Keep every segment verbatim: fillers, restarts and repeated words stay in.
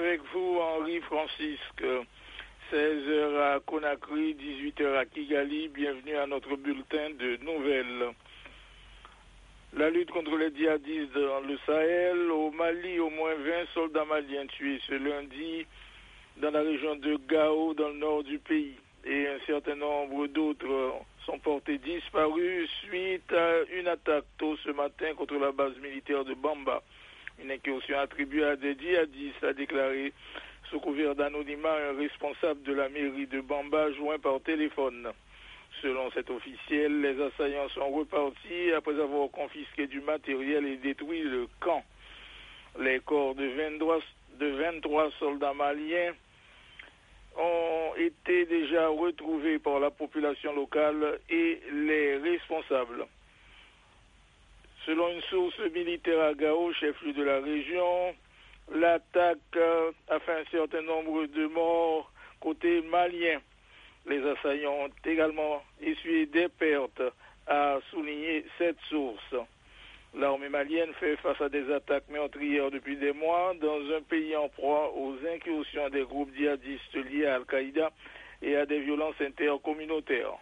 avec vous, Henri Francisque. seize heures à Conakry, dix-huit heures à Kigali. Bienvenue à notre bulletin de nouvelles. La lutte contre les djihadistes dans le Sahel. Au Mali, au moins vingt soldats maliens tués ce lundi dans la région de Gao, dans le nord du pays. Et un certain nombre d'autres sont portés disparus suite à une attaque tôt ce matin contre la base militaire de Bamba. Une incursion attribuée à des djihadistes, a déclaré sous couvert d'anonymat un responsable de la mairie de Bamba joint par téléphone. Selon cet officiel, les assaillants sont repartis après avoir confisqué du matériel et détruit le camp. Les corps de vingt-trois, de vingt-trois soldats maliens ont été déjà retrouvés par la population locale et les responsables. Selon une source militaire à Gao, chef-lieu de la région, l'attaque a fait un certain nombre de morts côté malien. Les assaillants ont également essuyé des pertes, a souligné cette source. L'armée malienne fait face à des attaques meurtrières depuis des mois dans un pays en proie aux incursions des groupes djihadistes liés à Al-Qaïda et à des violences intercommunautaires.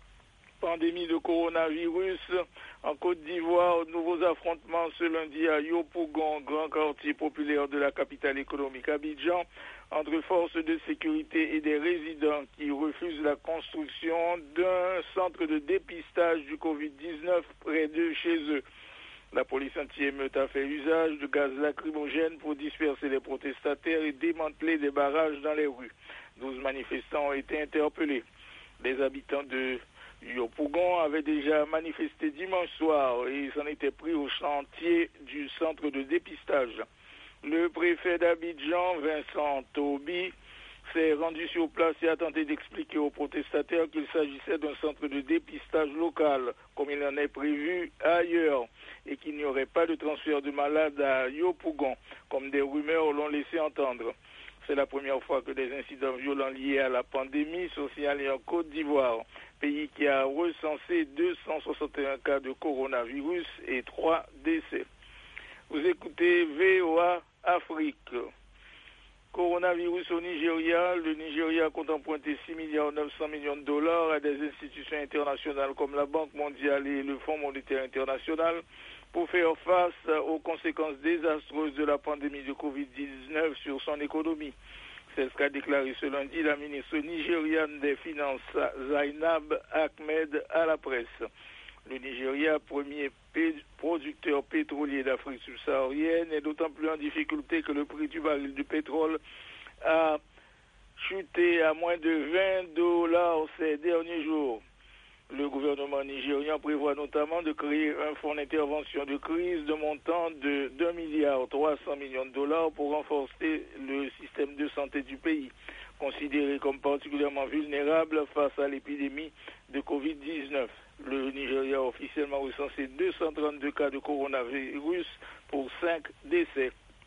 Pandémie de coronavirus en Côte d'Ivoire, nouveaux affrontements ce lundi à Yopougon, grand quartier populaire de la capitale économique Abidjan, entre forces de sécurité et des résidents qui refusent la construction d'un centre de dépistage du covid dix-neuf près de chez eux. La police anti-émeute a fait usage de gaz lacrymogène pour disperser les protestataires et démanteler des barrages dans les rues. douze manifestants ont été interpellés. Les habitants de Yopougon avaient déjà manifesté dimanche soir et s'en étaient pris au chantier du centre de dépistage. Le préfet d'Abidjan, Vincent Tobi, s'est rendu sur place et a tenté d'expliquer aux protestataires qu'il s'agissait d'un centre de dépistage local, comme il en est prévu ailleurs, et qu'il n'y aurait pas de transfert de malades à Yopougon, comme des rumeurs l'ont laissé entendre. C'est la première fois que des incidents violents liés à la pandémie sont signalés en Côte d'Ivoire, pays qui a recensé deux cent soixante et un cas de coronavirus et trois décès. Vous écoutez V O A Afrique. Coronavirus au Nigeria. Le Nigeria compte emprunter six milliards neuf cents millions de dollars à des institutions internationales comme la Banque mondiale et le Fonds monétaire international pour faire face aux conséquences désastreuses de la pandémie de covid dix-neuf sur son économie. C'est ce qu'a déclaré ce lundi la ministre nigériane des Finances Zainab Ahmed à la presse. Le Nigeria, premier producteur pétrolier d'Afrique subsaharienne, est d'autant plus en difficulté que le prix du baril du pétrole a chuté à moins de vingt dollars ces derniers jours. Le gouvernement nigérian prévoit notamment de créer un fonds d'intervention de crise de montant de deux milliards trois cents millions de dollars pour renforcer le système de santé du pays, considéré comme particulièrement vulnérable face à l'épidémie de covid dix-neuf. Le Nigeria a officiellement recensé deux cent trente-deux cas de coronavirus pour cinq décès.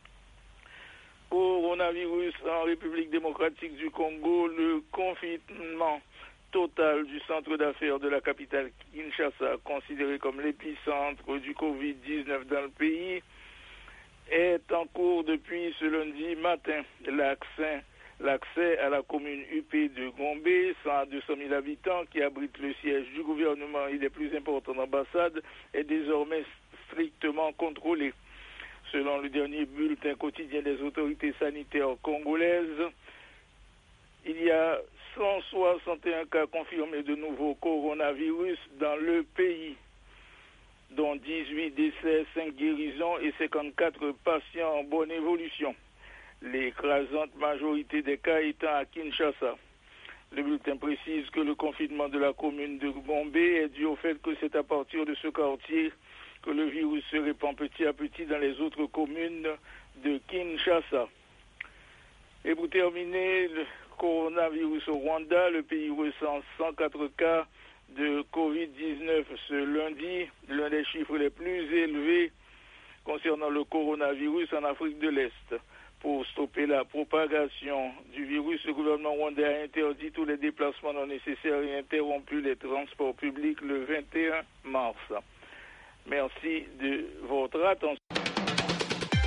Coronavirus en République démocratique du Congo, le confinement total du centre d'affaires de la capitale Kinshasa, considéré comme l'épicentre du covid dix-neuf dans le pays, est en cours depuis ce lundi matin. L'accès, l'accès à la commune U P de Gombe, cent à deux cent mille habitants, qui abrite le siège du gouvernement et des plus importantes ambassades, est désormais strictement contrôlé. Selon le dernier bulletin quotidien des autorités sanitaires congolaises, il y a cent soixante et un cas confirmés de nouveaux coronavirus dans le pays, dont dix-huit décès, cinq guérisons et cinquante-quatre patients en bonne évolution. L'écrasante majorité des cas étant à Kinshasa. Le bulletin précise que le confinement de la commune de Gombe est dû au fait que c'est à partir de ce quartier que le virus se répand petit à petit dans les autres communes de Kinshasa. Et pour terminer, le coronavirus au Rwanda, le pays recense cent quatre cas de covid dix-neuf ce lundi, l'un des chiffres les plus élevés concernant le coronavirus en Afrique de l'Est. Pour stopper la propagation du virus, le gouvernement rwandais a interdit tous les déplacements non nécessaires et interrompu les transports publics le vingt et un mars. Merci de votre attention.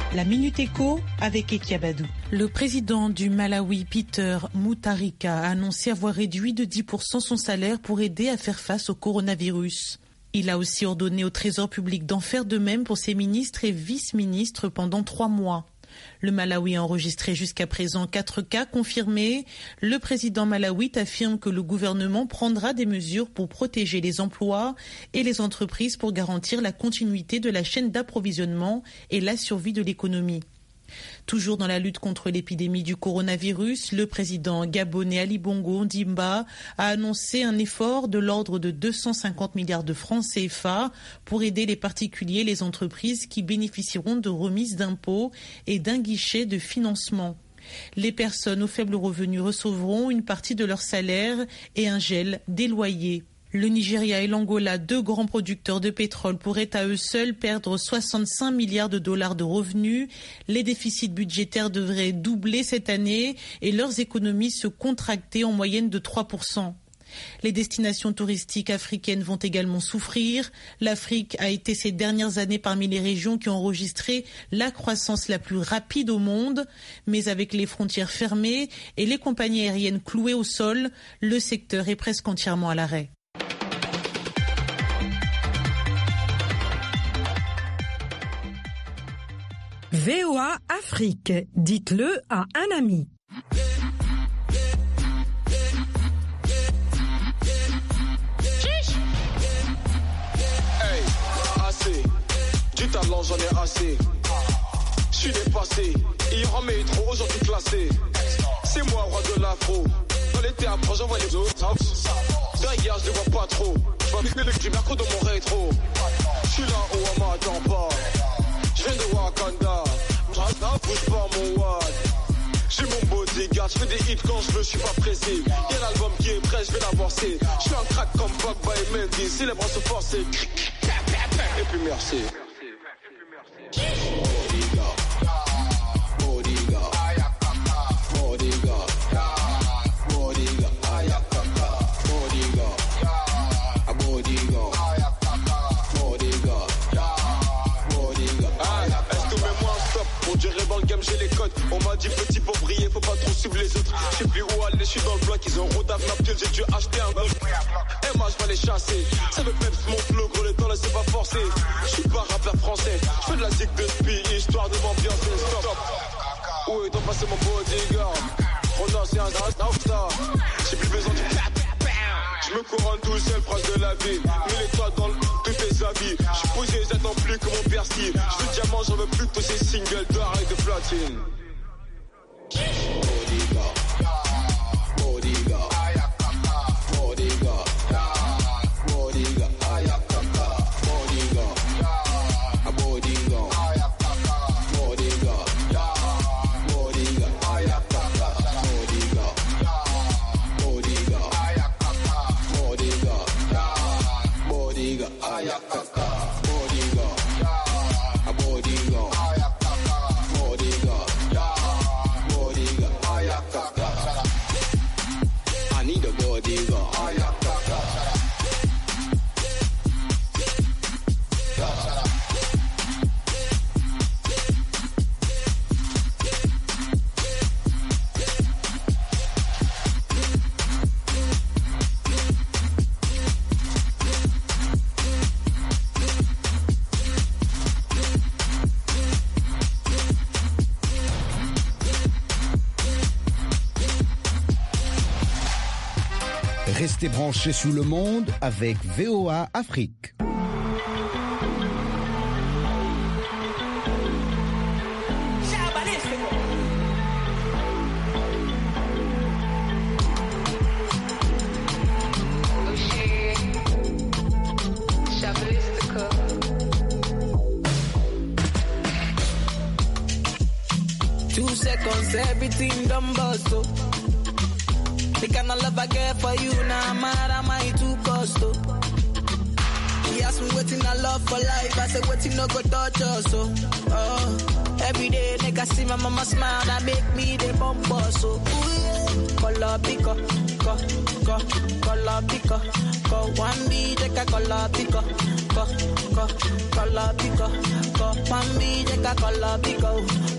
La Minute Éco avec Ekiabadou. Le président du Malawi, Peter Mutharika, a annoncé avoir réduit de dix pour cent son salaire pour aider à faire face au coronavirus. Il a aussi ordonné au Trésor public d'en faire de même pour ses ministres et vice-ministres pendant trois mois. Le Malawi a enregistré jusqu'à présent quatre cas confirmés. Le président malawite affirme que le gouvernement prendra des mesures pour protéger les emplois et les entreprises pour garantir la continuité de la chaîne d'approvisionnement et la survie de l'économie. Toujours dans la lutte contre l'épidémie du coronavirus, le président gabonais Ali Bongo Ondimba a annoncé un effort de l'ordre de deux cent cinquante milliards de francs C F A pour aider les particuliers et les entreprises qui bénéficieront de remises d'impôts et d'un guichet de financement. Les personnes aux faibles revenus recevront une partie de leur salaire et un gel des loyers. Le Nigeria et l'Angola, deux grands producteurs de pétrole, pourraient à eux seuls perdre soixante-cinq milliards de dollars de revenus. Les déficits budgétaires devraient doubler cette année et leurs économies se contracter en moyenne de trois pour cent. Les destinations touristiques africaines vont également souffrir. L'Afrique a été ces dernières années parmi les régions qui ont enregistré la croissance la plus rapide au monde. Mais avec les frontières fermées et les compagnies aériennes clouées au sol, le secteur est presque entièrement à l'arrêt. V O A Afrique, dites-le à un ami. Hey, assez, du talent j'en ai assez. Je suis dépassé, il y aura métro aujourd'hui classé. C'est moi roi de l'afro, dans les théâtres j'envoie les autres. Derrière je les vois pas trop, je vois le du mercredi dans mon rétro. Je suis là où on m'attend pas. Je viens de Wakanda, bouge pas mon wad. J'ai mon bodyguard, je fais des hits quand je veux, je suis pas pressé. Y'a l'album qui est prêt, je vais l'avancer. Je suis un crack comme Pogba et Mendy, si les bras se forcent, et puis merci. Bodyguard, bodyguard, bodyguard, bodyguard, bodyguard, bodyguard. On dirait dans le game j'ai les codes. On m'a dit petit pour briller, faut pas trop suivre les autres. Je sais plus où aller, je suis dans le bloc. Ils ont rodave Napkill, j'ai dû acheter un bloc. Et moi je vais les chasser. Ça veut peps mon flow, gros les temps là c'est pas forcé. Je suis pas rappeur français, je fais de la zig de spi, histoire de m'ambiancer. Stop. Où est donc passé mon bodyguard? On a c'est un star. J'ai plus besoin du tap. Je me couronne tout seul, prince de la vie. Mille étoiles dans tous tes habits. Je suis posé, j'attends plus que mon Percy. Je veux diamant, j'en veux plus que tous ces singles d'or et de platine. Bodyguard, bodyguard, bodyguard, bodyguard, bodyguard, bodyguard, bodyguard, bodyguard, I need a bodyguard. Restez branchés sous le monde avec V O A Afrique. Two seconds, everything done bust, oh. The kind of love I get for you, now I'm mad, am I too cost, oh. He asked me waiting I love for life, I said waiting no go touch us, oh. Oh, every day, nigga see my mama smile, that make me the bump us, oh. Ooh, yeah. color pico, co, co, color pico, co, one B, checa color pico, co, co, color pico, co, one B, checa color pico.